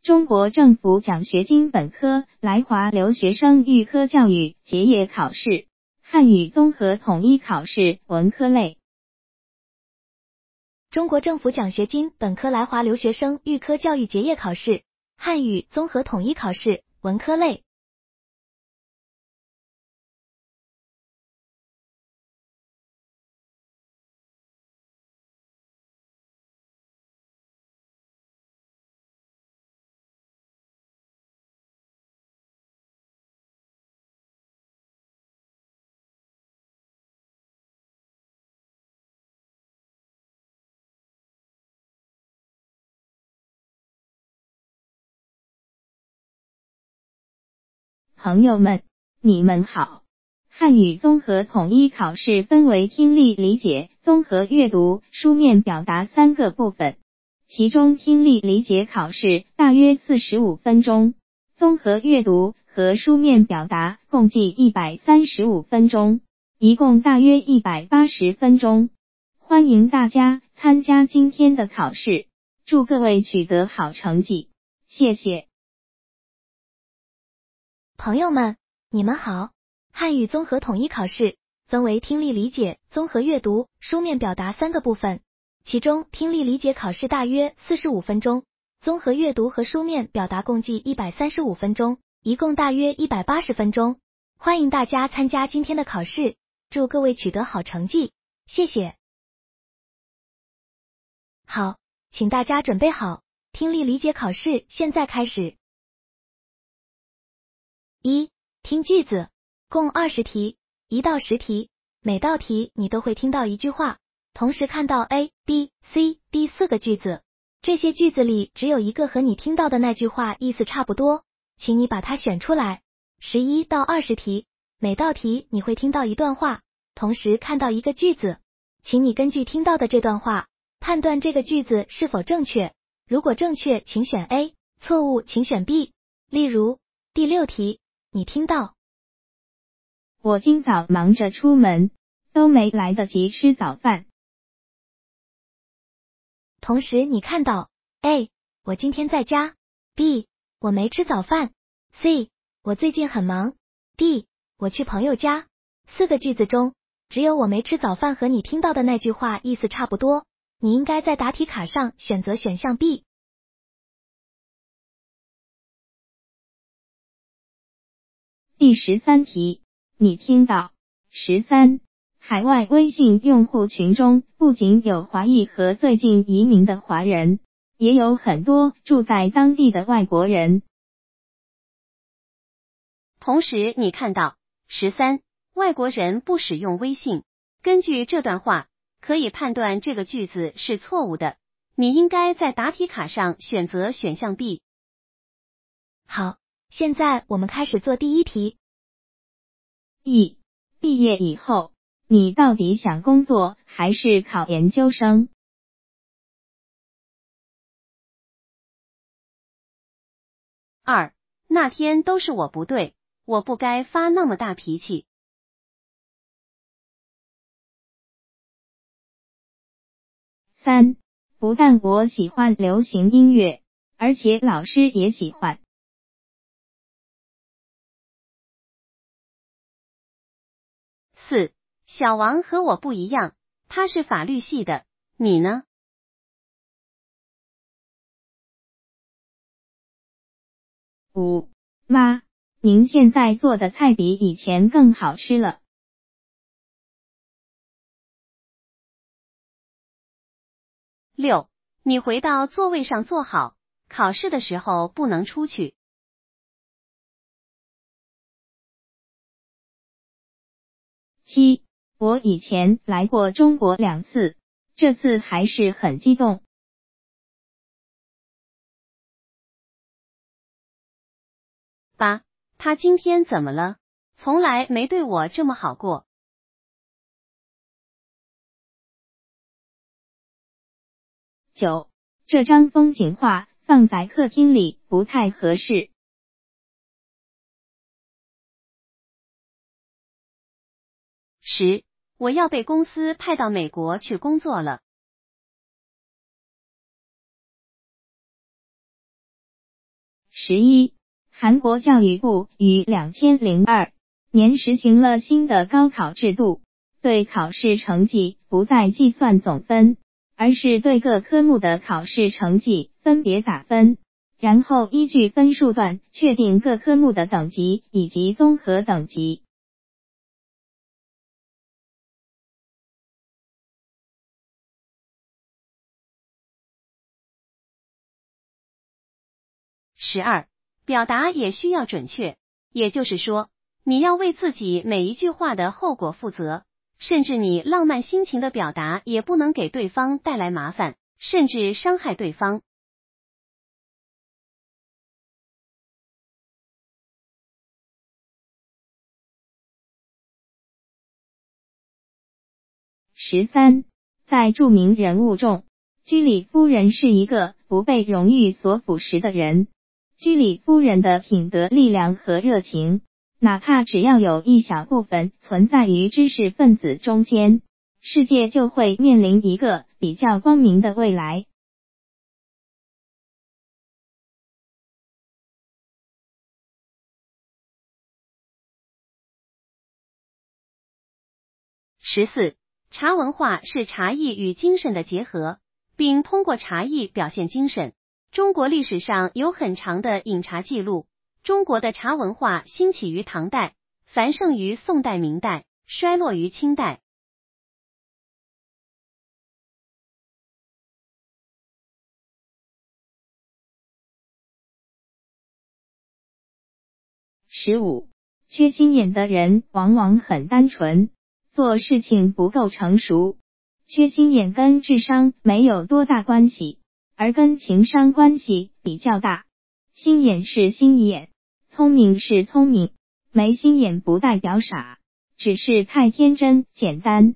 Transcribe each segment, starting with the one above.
中国政府奖学金本科来华留学生预科教育结业考试，汉语综合统一考试文科类。 中国政府奖学金本科来华留学生预科教育结业考试，汉语综合统一考试文科类。 朋友们，你们好。汉语综合统一考试分为听力理解、综合阅读、书面表达3个部分，其中听力理解考试大约45分钟，综合阅读和书面表达共计135分钟，一共大约180分钟。欢迎大家参加今天的考试，祝各位取得好成绩，谢谢。 朋友们，你们好。汉语综合统一考试分为听力理解、综合阅读、书面表达3个部分，其中听力理解考试大约45分钟，综合阅读和书面表达共计135分钟，一共大约180分钟。欢迎大家参加今天的考试，祝各位取得好成绩，谢谢。好，请大家准备好，听力理解考试现在开始。1. 听句子，共20题，1到10题，每道题你都会听到一句话，同时看到 A、B、C、D 4个句子，这些句子里只有一个和你听到的那句话意思差不多，请你把它选出来。11到20题，每道题你会听到一段话，同时看到一个句子，请你根据听到的这段话，判断这个句子是否正确，如果正确请选 A， 错误请选 B。例如，第6题，你听到我今早忙着出门，都没来得及吃早饭。 同时你看到 A， 我今天在家， B， 我没吃早饭， C， 我最近很忙， D， 我去朋友家。4个句子中，只有我没吃早饭和你听到的那句话意思差不多，你应该在答题卡上选择选项 B。 第13题，你听到。13. 海外微信用户群中不仅有华裔和最近移民的华人，也有很多住在当地的外国人。 同时你看到。13. 外国人不使用微信。根据这段话，可以判断这个句子是错误的，你应该在答题卡上选择选项 B。 好，现在我们开始做第1题。 E. 毕业以后，你到底想工作还是考研究生 ？2. 那天都是我不对，我不该发那么大脾气。 3. 不但我喜欢流行音乐，而且老师也喜欢。 4. 小王和我不一样，他是法律系的，你呢 ？5. 妈，您现在做的菜比以前更好吃了。 6. 你回到座位上坐好，考试的时候不能出去。 7. 我以前来过中国2次，这次还是很激动。 8. 他今天怎么了？从来没对我这么好过。 9. 这张风景画放在客厅里不太合适。 10. 我要被公司派到美国去工作了。 11. 韩国教育部于2002年实行了新的高考制度，对考试成绩不再计算总分，而是对各科目的考试成绩分别打分，然后依据分数段确定各科目的等级以及综合等级。 12. 表达也需要准确，也就是说，你要为自己每一句话的后果负责，甚至你浪漫心情的表达也不能给对方带来麻烦，甚至伤害对方。 13. 在著名人物中，居里夫人是一个不被荣誉所腐蚀的人。居里夫人的品德力量和热情，哪怕只要有一小部分存在于知识分子中间，世界就会面临一个比较光明的未来。 14. 茶文化是茶艺与精神的结合，并通过茶艺表现精神。中国历史上有很长的饮茶记录，中国的茶文化兴起于唐代，繁盛于宋代明代，衰落于清代。 15. 缺心眼的人往往很单纯，做事情不够成熟。缺心眼跟智商没有多大关系，而跟情商关系比较大。心眼是心眼，聪明是聪明，没心眼不代表傻，只是太天真简单。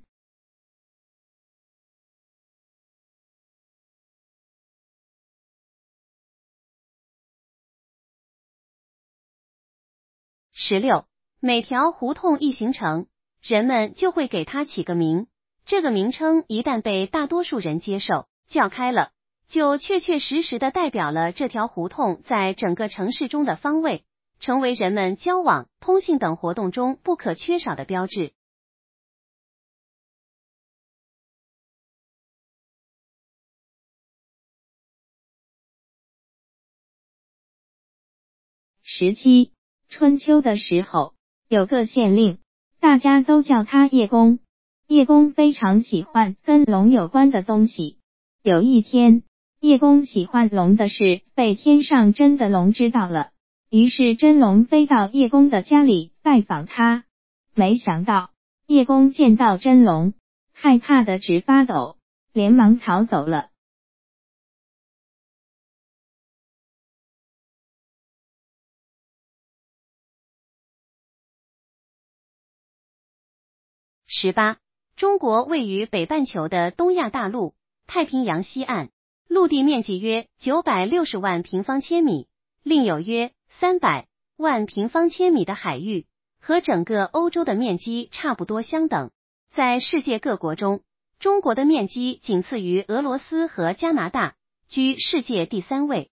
16. 每条胡同一形成，人们就会给它起个名，这个名称一旦被大多数人接受，叫开了，就确确实实的代表了这条胡同在整个城市中的方位，成为人们交往、通信等活动中不可缺少的标志。 17. 春秋的时候，有个县令，大家都叫他叶公。叶公非常喜欢跟龙有关的东西。有一天，叶公喜欢龙的事被天上真的龙知道了，于是真龙飞到叶公的家里拜访他。没想到，叶公见到真龙，害怕的直发抖，连忙逃走了。 18. 中国位于北半球的东亚大陆，太平洋西岸，陆地面积约960万平方千米，另有约300万平方千米的海域，和整个欧洲的面积差不多相等。在世界各国中，中国的面积仅次于俄罗斯和加拿大，居世界第3位。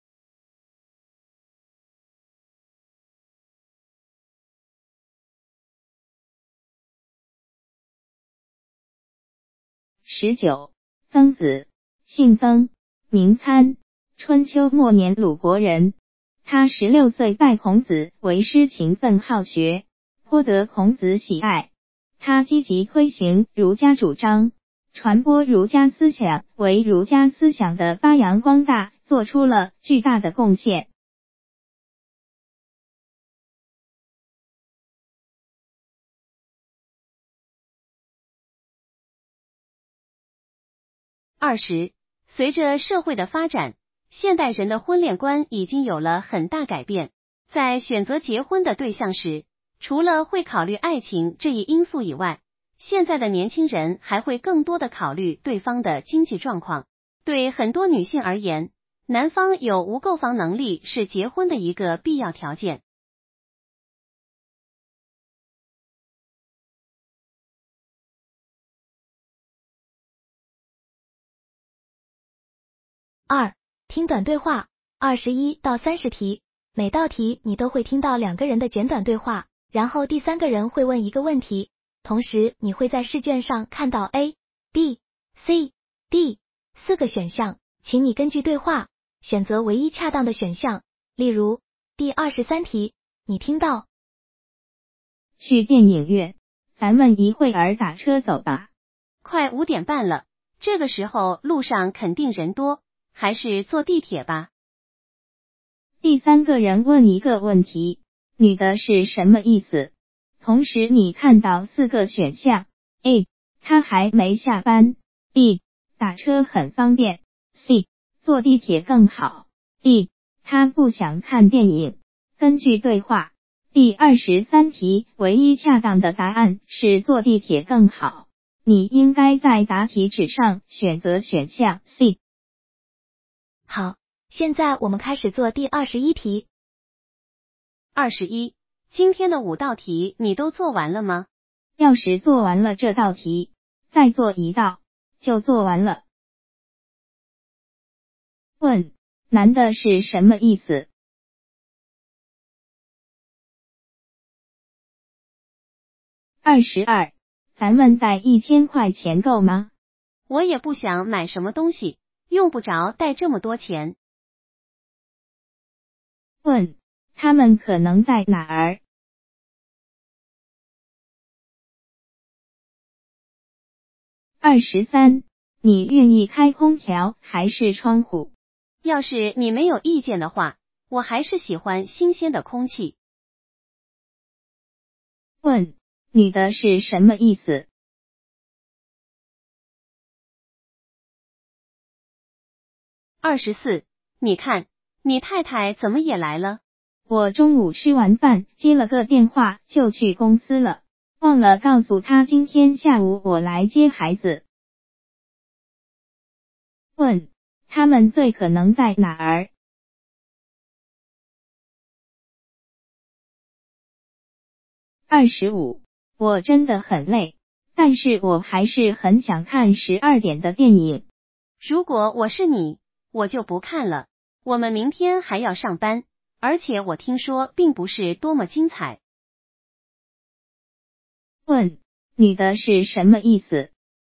19. 曾子，姓曾，名参，春秋末年鲁国人。他16岁拜孔子为师，勤奋好学，颇得孔子喜爱。他积极推行儒家主张，传播儒家思想，为儒家思想的发扬光大做出了巨大的贡献。 20. 随着社会的发展，现代人的婚恋观已经有了很大改变。在选择结婚的对象时，除了会考虑爱情这一因素以外，现在的年轻人还会更多的考虑对方的经济状况。对很多女性而言，男方有无购房能力是结婚的一个必要条件。 2. 听短对话， 21到30题，每道题你都会听到2个人的简短对话，然后第3个人会问一个问题，同时你会在试卷上看到 A、B、C、D 4个选项，请你根据对话选择唯一恰当的选项。例如第23题，你听到去电影院，咱们一会儿打车走吧。 快5点半了，这个时候路上肯定人多，还是坐地铁吧。 第3个人问一个问题，女的是什么意思？同时你看到4个选项 A 她还没下班， B 打车很方便， C 坐地铁更好， D 她不想看电影。根据对话，第23题唯一恰当的答案是坐地铁更好，你应该在答题纸上选择选项 C。 好，现在我们开始做第21题。 21，今天的5道题你都做完了吗？ 要是做完了这道题，再做一道，就做完了。问，男的是什么意思？22，咱们带1000块钱够吗？ 我也不想买什么东西，用不着带这么多钱。 问，他们可能在哪儿？23，你愿意开空调还是窗户？ 要是你没有意见的话，我还是喜欢新鲜的空气。 问，女的是什么意思 ？24，你看，你太太怎么也来了？ 我中午吃完饭接了个电话就去公司了，忘了告诉她今天下午我来接孩子。问，他们最可能在哪儿？25，我真的很累，但是我还是很想看12点的电影。 如果我是你，我就不看了。我们明天还要上班，而且我听说并不是多么精彩。 问，女的是什么意思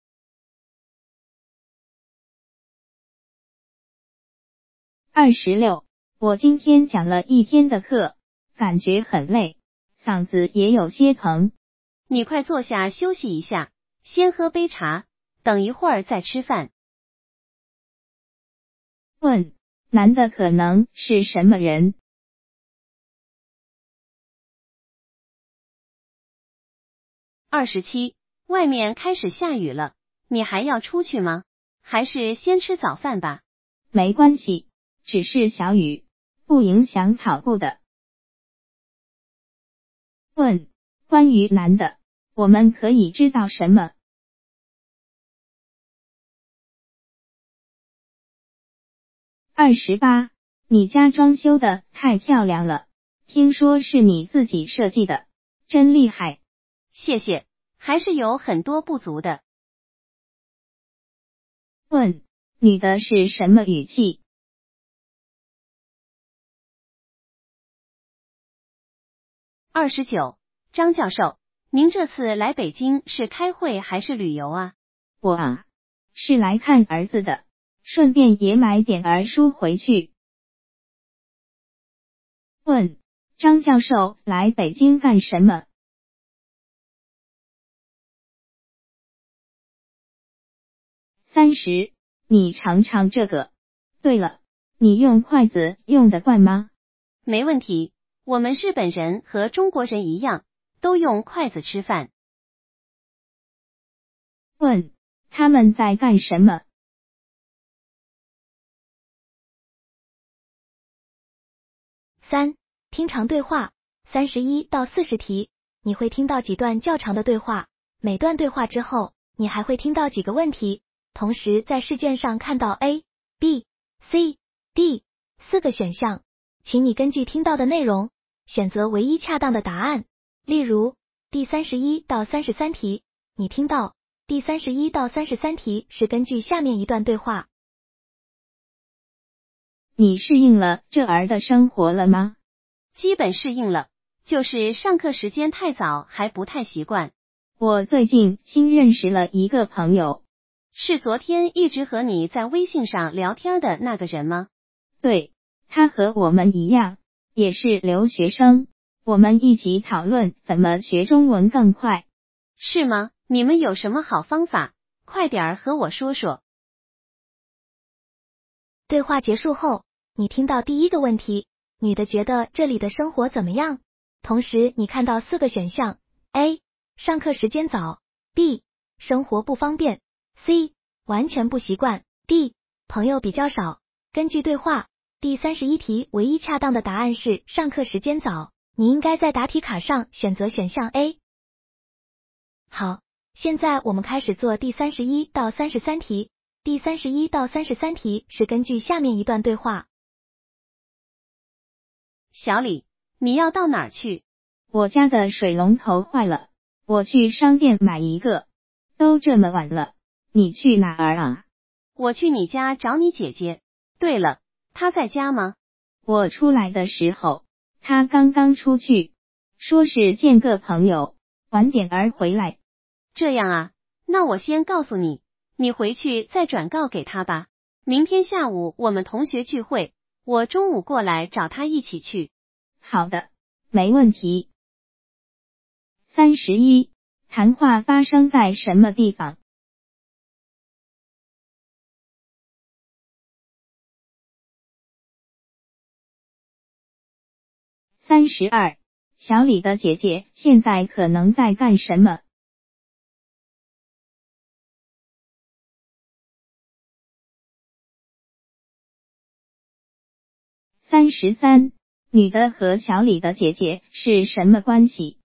？26，我今天讲了一天的课，感觉很累，嗓子也有些疼。 你快坐下休息一下，先喝杯茶，等一会儿再吃饭。 问，男的可能是什么人 ？27，外面开始下雨了，你还要出去吗？还是先吃早饭吧？ 没关系，只是小雨，不影响跑步的。问，关于男的，我们可以知道什么？28，你家装修的太漂亮了，听说是你自己设计的，真厉害。 谢谢，还是有很多不足的。 问，女的是什么语气 ？29，张教授，您这次来北京是开会还是旅游啊？ 我啊，是来看儿子的，顺便也买点儿书回去。问，张教授来北京干什么？30，你尝尝这个。对了，你用筷子用得惯吗？ 没问题，我们日本人和中国人一样，都用筷子吃饭。 问，他们在干什么 ？3. 听长对话，31到40题，你会听到几段较长的对话，每段对话之后，你还会听到几个问题，同时在试卷上看到 A、B、C、D 4个选项，请你根据听到的内容，选择唯一恰当的答案。例如，第31到33题，你听到第31到33题是根据下面一段对话。 你适应了这儿的生活了吗？ 基本适应了，就是上课时间太早还不太习惯。 我最近新认识了一个朋友。 是昨天一直和你在微信上聊天的那个人吗？ 对，他和我们一样，也是留学生，我们一起讨论怎么学中文更快。 是吗？你们有什么好方法？快点儿和我说说。 对话结束后，你听到第一个问题，女的觉得这里的生活怎么样？同时你看到4个选项 ：A. 上课时间早 ；B. 生活不方便 ；C. 完全不习惯 ；D. 朋友比较少。根据对话，第31题唯一恰当的答案是上课时间早，你应该在答题卡上选择选项 A。好，现在我们开始做第31到33题。第31到33题是根据下面一段对话。 小李，你要到哪儿去？ 我家的水龙头坏了，我去商店买一个。都这么晚了，你去哪儿啊？ 我去你家找你姐姐。对了，她在家吗？ 我出来的时候，她刚刚出去，说是见个朋友，晚点儿回来。 这样啊，那我先告诉你，你回去再转告给她吧。明天下午我们同学聚会，我中午过来找她一起去。 好的，没问题。31，谈话发生在什么地方？32，小李的姐姐现在可能在干什么？33，女的和小李的姐姐是什么关系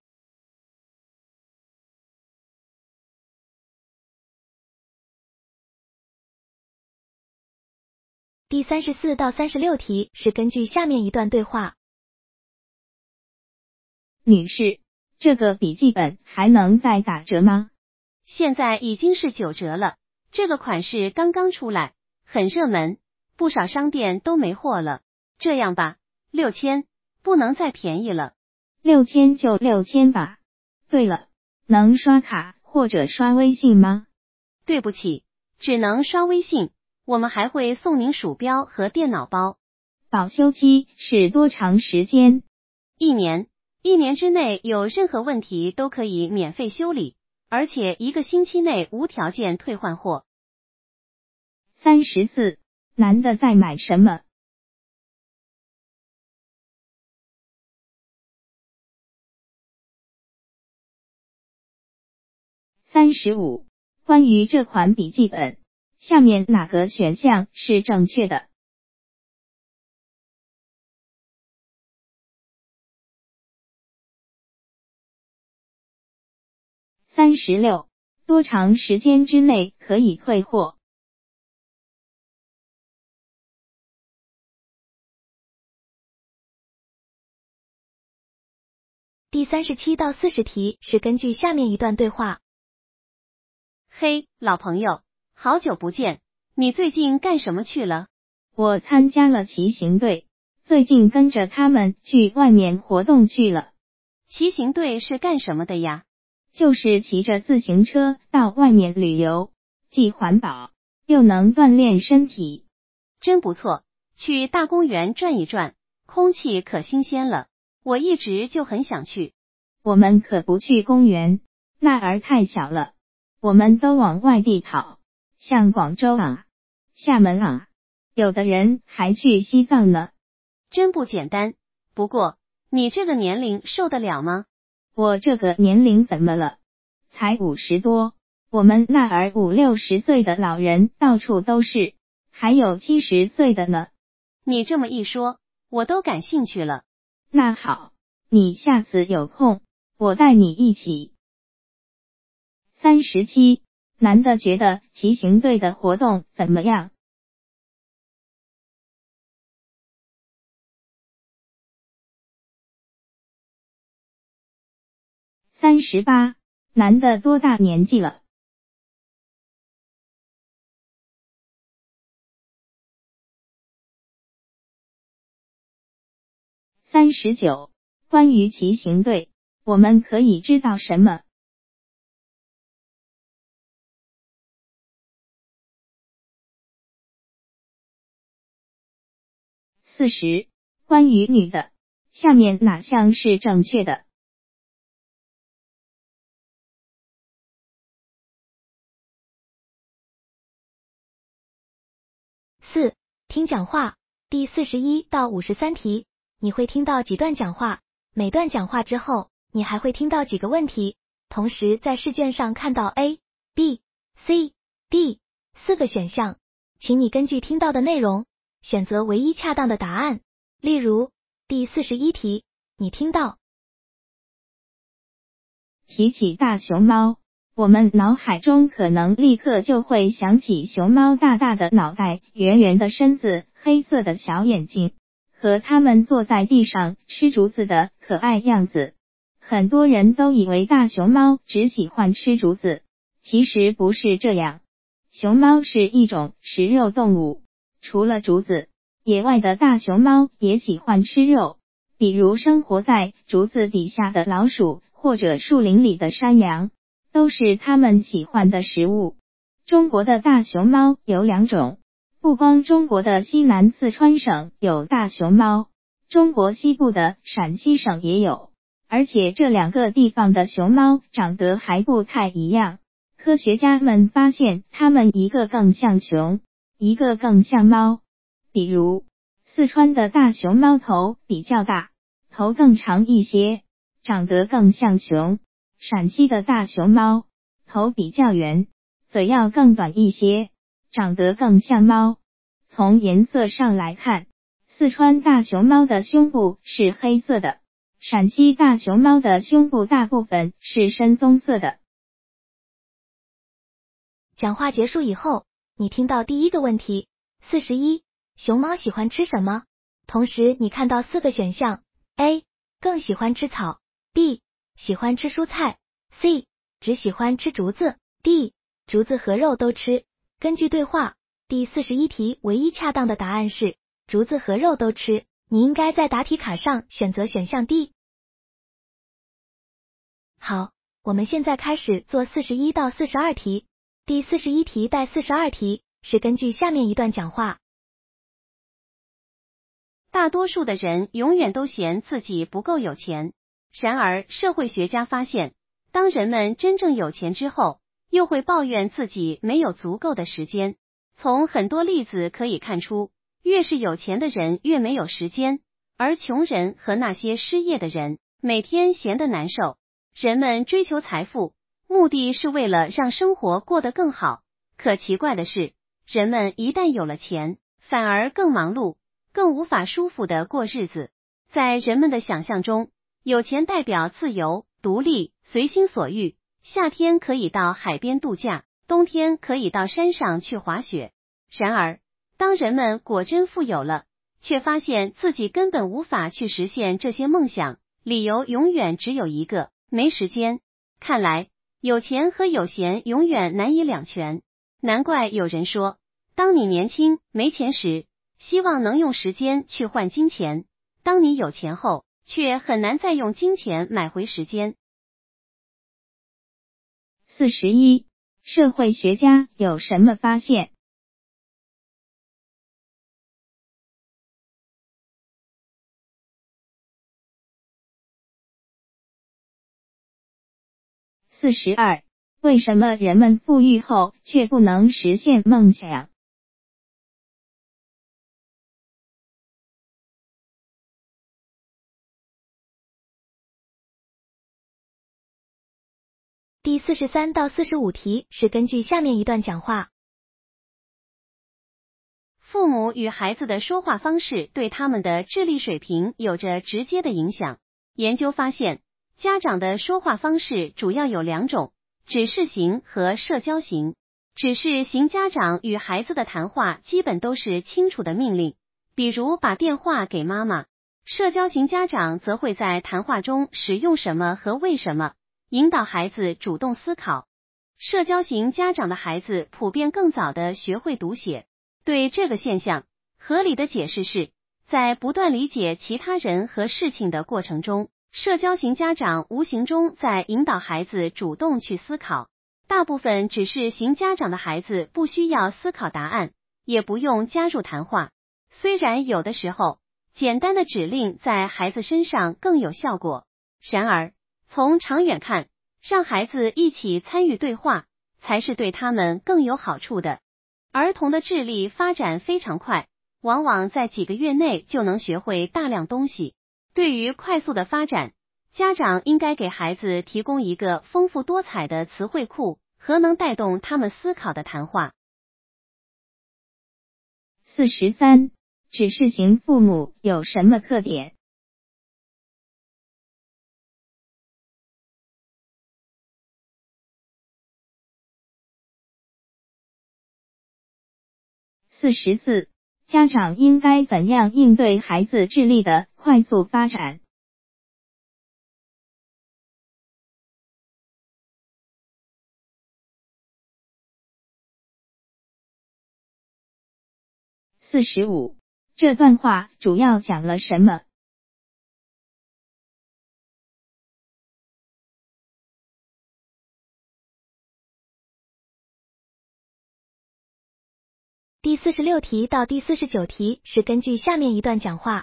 第34到36题是根据下面一段对话。 女士，这个笔记本还能再打折吗？ 现在已经是9折了，这个款式刚刚出来，很热门，不少商店都没货了。这样吧，6000，不能再便宜了。 6000就6000吧。对了，能刷卡或者刷微信吗？ 对不起，只能刷微信，我们还会送您鼠标和电脑包。 保修期是多长时间 ？1年，1年之内有任何问题都可以免费修理，而且1个星期内无条件退换货。 34，男的在买什么？35，关于这款笔记本，下面哪个选项是正确的？36，多长时间之内可以退货第37到40题是根据下面一段对话。 嘿，老朋友，好久不见，你最近干什么去了？ 我参加了骑行队，最近跟着他们去外面活动去了。 骑行队是干什么的呀？ 就是骑着自行车到外面旅游，既环保又能锻炼身体。 真不错，去大公园转一转，空气可新鲜了，我一直就很想去。 我们可不去公园，那儿太小了，我们都往外地跑，像广州啊、厦门啊，有的人还去西藏呢。 真不简单，不过你这个年龄受得了吗？ 我这个年龄怎么了？才50多，我们那儿50、60岁的老人到处都是，还有70岁的呢。 你这么一说，我都感兴趣了。 那好，你下次有空，我带你一起。37，男的觉得骑行队的活动怎么样？38，男的多大年纪了？ 39. 关于骑行队，我们可以知道什么？40. 关于女的，下面哪项是正确的 ？4. 听讲话，第41到53题，你会听到几段讲话？每段讲话之后，你还会听到几个问题？同时在试卷上看到 A、B、C、D 4个选项，请你根据听到的内容，选择唯一恰当的答案。例如，第41题，你听到提起大熊猫，我们脑海中可能立刻就会想起熊猫大大的脑袋、圆圆的身子、黑色的小眼睛，和它们坐在地上吃竹子的可爱样子。很多人都以为大熊猫只喜欢吃竹子，其实不是这样。熊猫是一种食肉动物，除了竹子，野外的大熊猫也喜欢吃肉，比如生活在竹子底下的老鼠或者树林里的山羊，都是它们喜欢的食物。中国的大熊猫有2种，不光中国的西南四川省有大熊猫，中国西部的陕西省也有，而且这2个地方的熊猫长得还不太一样。科学家们发现它们一个更像熊，一个更像猫。比如，四川的大熊猫头比较大，头更长一些，长得更像熊；陕西的大熊猫头比较圆，嘴要更短一些，长得更像猫。从颜色上来看，四川大熊猫的胸部是黑色的，陕西大熊猫的胸部大部分是深棕色的。 讲话结束以后，你听到第一个问题41，熊猫喜欢吃什么？同时你看到4个选项 A 更喜欢吃草， B 喜欢吃蔬菜， C 只喜欢吃竹子， D 竹子和肉都吃。根据对话，第41题唯一恰当的答案是竹子和肉都吃，你应该在答题卡上选择选项 D。 好，我们现在开始做41到42题。第41题带42题是根据下面一段讲话。 大多数的人永远都嫌自己不够有钱，然而社会学家发现，当人们真正有钱之后，又会抱怨自己没有足够的时间。从很多例子可以看出，越是有钱的人越没有时间，而穷人和那些失业的人每天闲得难受。人们追求财富，目的是为了让生活过得更好，可奇怪的是，人们一旦有了钱，反而更忙碌，更无法舒服地过日子。在人们的想象中，有钱代表自由、独立、随心所欲，夏天可以到海边度假，冬天可以到山上去滑雪。然而，当人们果真富有了，却发现自己根本无法去实现这些梦想，理由永远只有一个：没时间。看来，有钱和有闲永远难以两全。难怪有人说，当你年轻没钱时，希望能用时间去换金钱；当你有钱后，却很难再用金钱买回时间。 41. 社会学家有什么发现？42. 为什么人们富裕后却不能实现梦想？ 第43到45题是根据下面一段讲话。 父母与孩子的说话方式对他们的智力水平有着直接的影响。研究发现，家长的说话方式主要有2种，指示型和社交型。指示型家长与孩子的谈话基本都是清楚的命令，比如把电话给妈妈。社交型家长则会在谈话中使用什么和为什么，引导孩子主动思考。社交型家长的孩子普遍更早地学会读写。对这个现象，合理的解释是， 在不断理解其他人和事情的过程中，社交型家长无形中在引导孩子主动去思考。大部分指示型家长的孩子不需要思考答案，也不用加入谈话。虽然有的时候，简单的指令在孩子身上更有效果，然而，从长远看，让孩子一起参与对话，才是对他们更有好处的。儿童的智力发展非常快，往往在几个月内就能学会大量东西。对于快速的发展，家长应该给孩子提供一个丰富多彩的词汇库和能带动他们思考的谈话。 43. 指示型父母有什么特点？44. 家长应该怎样应对孩子智力的快速发展？45. 这段话主要讲了什么第46题到第49题是根据下面一段讲话。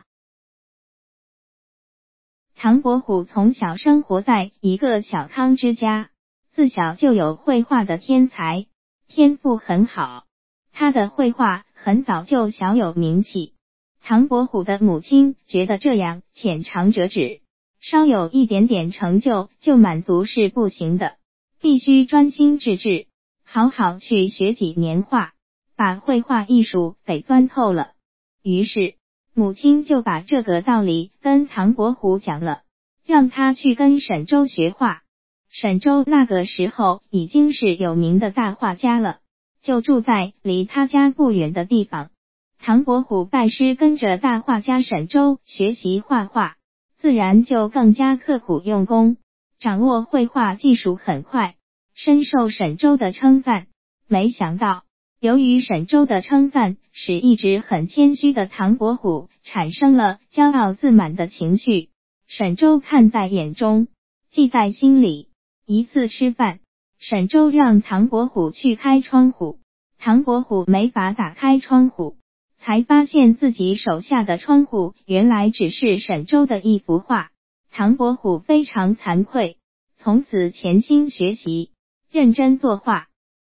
唐伯虎从小生活在一个小康之家，自小就有绘画的天才，天赋很好。他的绘画很早就小有名气。唐伯虎的母亲觉得这样浅尝辄止，稍有一点点成就就满足是不行的，必须专心致志，好好去学几年画，把绘画艺术给钻透了。于是母亲就把这个道理跟唐伯虎讲了，让他去跟沈周学画。沈周那个时候已经是有名的大画家了，就住在离他家不远的地方。唐伯虎拜师跟着大画家沈周学习画画，自然就更加刻苦用功，掌握绘画技术很快，深受沈周的称赞。没想到由于沈周的称赞，使一直很谦虚的唐伯虎产生了骄傲自满的情绪。沈周看在眼中，记在心里。一次吃饭，沈周让唐伯虎去开窗户，唐伯虎没法打开窗户，才发现自己手下的窗户原来只是沈周的一幅画。唐伯虎非常惭愧，从此潜心学习，认真作画。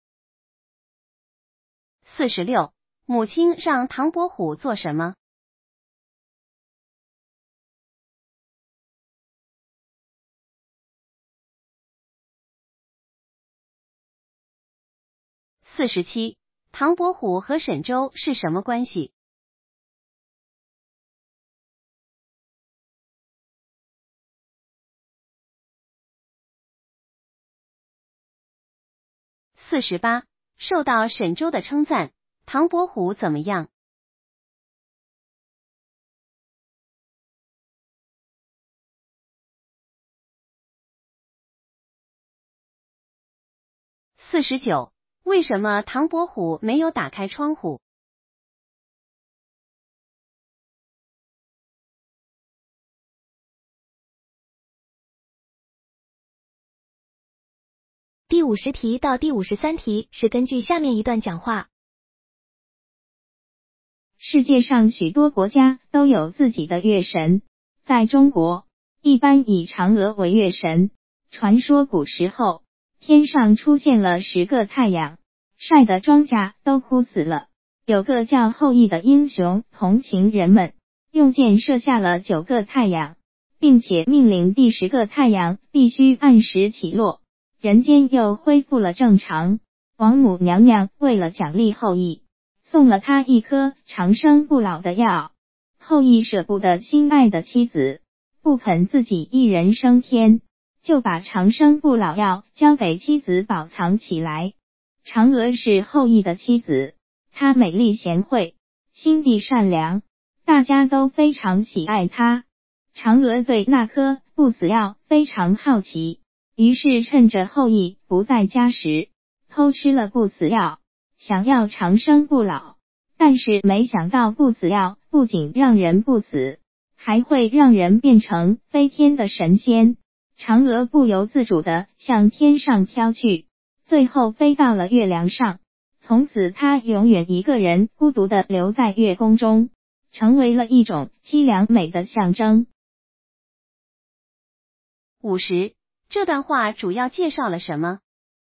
46. 母亲让唐伯虎做什么？47. 唐伯虎和沈周是什么关系？48. 受到沈周的称赞，唐伯虎怎么样？49. 为什么唐伯虎没有打开窗户？ 第50题到第53题是根据下面一段讲话。 世界上许多国家都有自己的月神，在中国，一般以嫦娥为月神。传说古时候，天上出现了10个太阳，晒得庄稼都枯死了。有个叫后羿的英雄同情人们，用箭射下了9个太阳，并且命令第10个太阳必须按时起落，人间又恢复了正常。王母娘娘为了奖励后羿，送了他一颗长生不老的药。后羿舍不得心爱的妻子，不肯自己一人升天，就把长生不老药交给妻子保藏起来。嫦娥是后羿的妻子，她美丽贤惠，心地善良，大家都非常喜爱她。嫦娥对那颗不死药非常好奇，于是趁着后羿不在家时，偷吃了不死药，想要长生不老。但是没想到不死药不仅让人不死，还会让人变成飞天的神仙。嫦娥不由自主地向天上飘去，最后飞到了月亮上。从此她永远一个人孤独地留在月宫中，成为了一种凄凉美的象征。 50. 这段话主要介绍了什么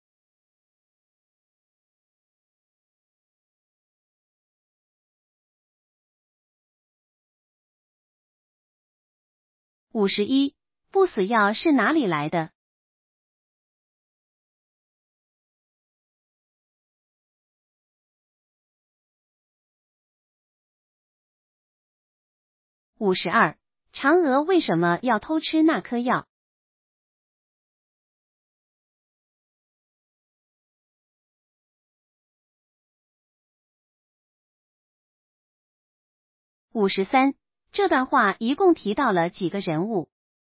？51. 不死药是哪里来的？52. 嫦娥为什么要偷吃那颗药？53. 这段话一共提到了几个人物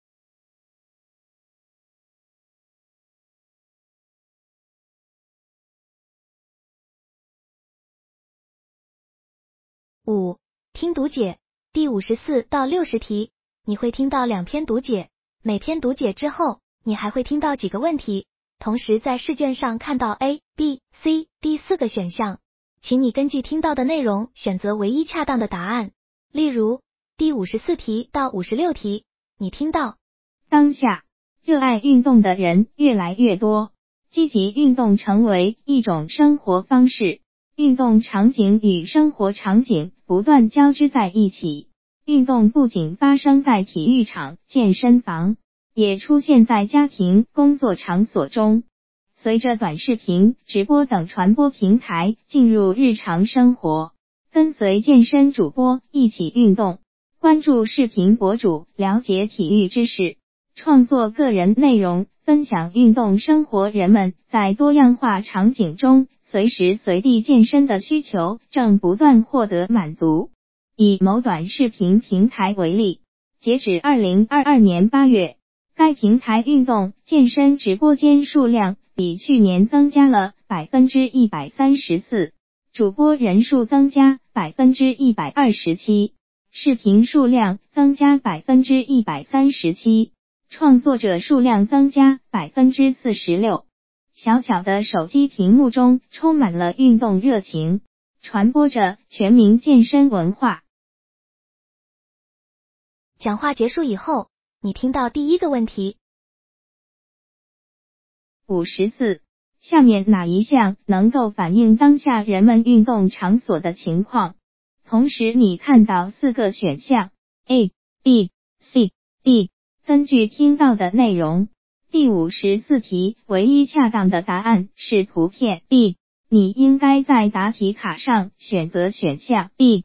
？5. 听读解第54到60题，你会听到2篇读解，每篇读解之后，你还会听到几个问题，同时在试卷上看到 A、B、C、D 4个选项，请你根据听到的内容选择唯一恰当的答案。例如，第54题到56题，你听到当下，热爱运动的人越来越多，积极运动成为一种生活方式。运动场景与生活场景不断交织在一起，运动不仅发生在体育场、健身房，也出现在家庭、工作场所中。随着短视频、直播等传播平台进入日常生活，跟随健身主播一起运动，关注视频博主，了解体育知识，创作个人内容，分享运动生活，人们在多样化场景中随时随地健身的需求正不断获得满足。以某短视频平台为例，截止2022年8月，该平台运动健身直播间数量比去年增加了 134%， 主播人数增加 127%， 视频数量增加 137%， 创作者数量增加 46%。小小的手机屏幕中充满了运动热情，传播着全民健身文化。 讲话结束以后，你听到第一个问题。 54. 下面哪一项能够反映当下人们运动场所的情况？同时你看到4个选项 A、B、C、D， 根据听到的内容，第54题唯一恰当的答案是图片 B， 你应该在答题卡上选择选项 B。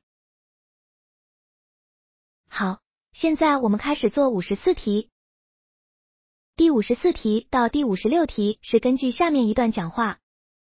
好，现在我们开始做54题。第54题到第56题是根据下面一段讲话。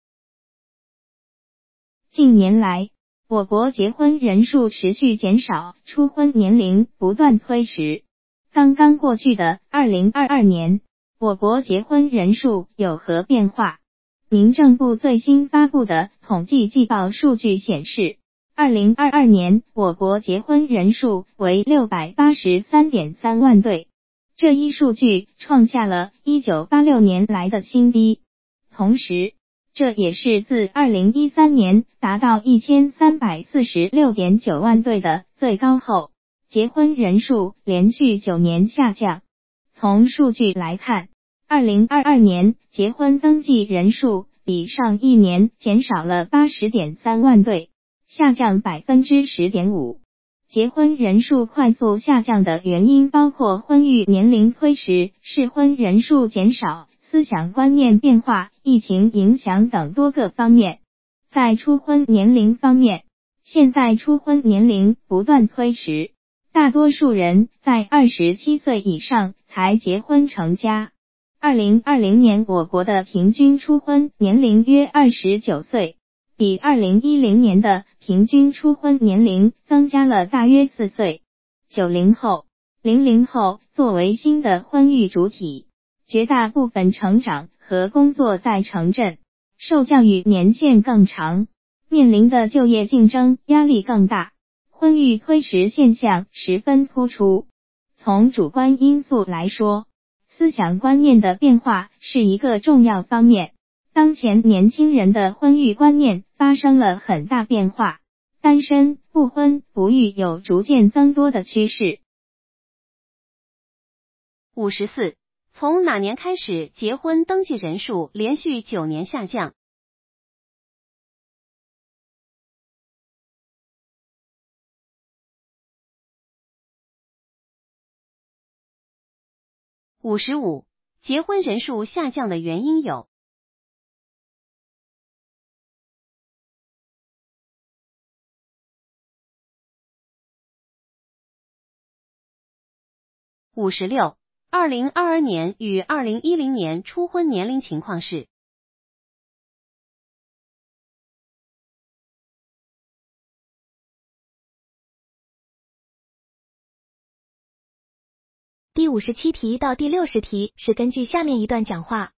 近年来，我国结婚人数持续减少，初婚年龄不断推迟。刚刚过去的2022年，我国结婚人数有何变化？民政部最新发布的统计季报数据显示，2022年我国结婚人数为 683.3 万对，这一数据创下了1986年来的新低。同时，这也是自2013年达到 1346.9 万对的最高后，结婚人数连续9年下降。从数据来看，2022年结婚登记人数比上一年减少了 80.3 万对，下降 10.5%。结婚人数快速下降的原因包括婚育年龄推迟、适婚人数减少、思想观念变化、疫情影响等多个方面。在初婚年龄方面，现在初婚年龄不断推迟，大多数人在27岁以上才结婚成家。2020年我国的平均初婚年龄约29岁，比2010年的平均初婚年龄增加了大约4岁。90后、00后作为新的婚育主体，绝大部分成长和工作在城镇，受教育年限更长，面临的就业竞争压力更大， 婚育推迟现象十分突出。从主观因素来说，思想观念的变化是一个重要方面。当前年轻人的婚育观念发生了很大变化，单身、不婚不育有逐渐增多的趋势。 54. 从哪年开始结婚登记人数连续9年下降？55. 结婚人数下降的原因有56. 2022年与2010年初婚年龄情况是第57题到第60题是根据下面一段讲话。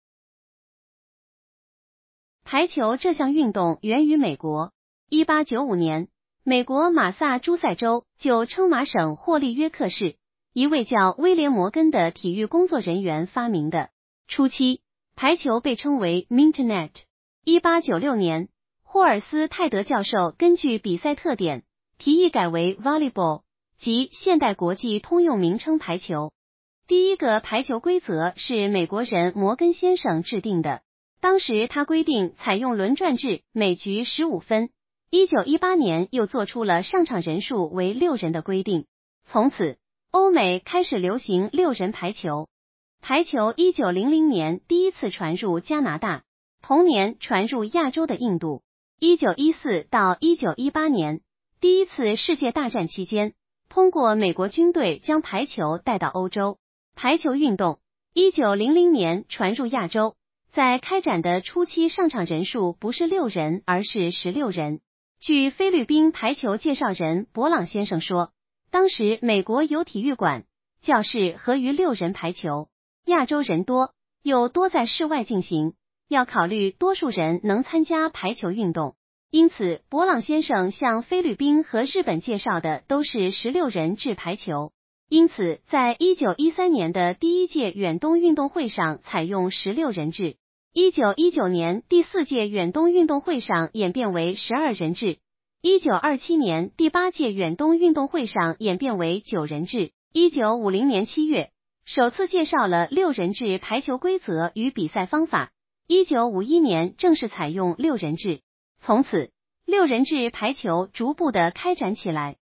排球这项运动源于美国。1895年，美国马萨诸塞州就称马省霍利约克市一位叫威廉·摩根的体育工作人员发明的。初期，排球被称为 Mintonette。1896年，霍尔斯泰德教授根据比赛特点，提议改为 Volleyball， 即现代国际通用名称排球。第一个排球规则是美国人摩根先生制定的，当时他规定采用轮转制，每局15分。1918年又做出了上场人数为6人的规定，从此欧美开始流行6人排球。排球1900年第一次传入加拿大，同年传入亚洲的印度。1914到1918年，第一次世界大战期间，通过美国军队将排球带到欧洲。排球运动1900年传入亚洲，在开展的初期上场人数不是6人，而是16人。据菲律宾排球介绍人博朗先生说，当时美国有体育馆、教室合于6人排球，亚洲人多，又多在室外进行，要考虑多数人能参加排球运动，因此博朗先生向菲律宾和日本介绍的都是16人制排球。因此，在1913年的第一届远东运动会上采用16人制，1919年第4届远东运动会上演变为12人制，1927年第8届远东运动会上演变为9人制。1950年7月，首次介绍了6人制排球规则与比赛方法。1951年正式采用6人制，从此6人制排球逐步的开展起来。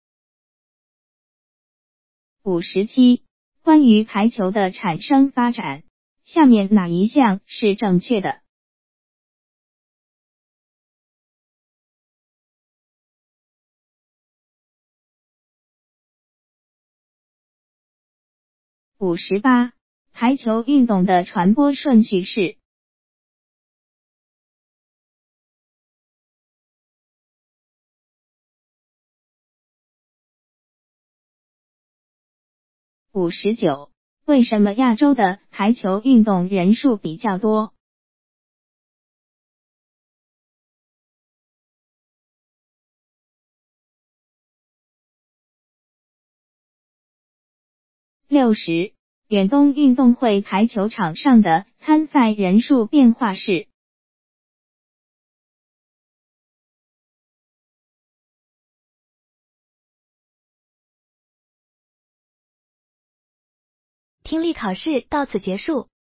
57. 关于排球的产生发展，下面哪一项是正确的？58. 排球运动的传播顺序是59. 为什么亚洲的排球运动人数比较多？60. 远东运动会排球场上的参赛人数变化是听力考试到此结束。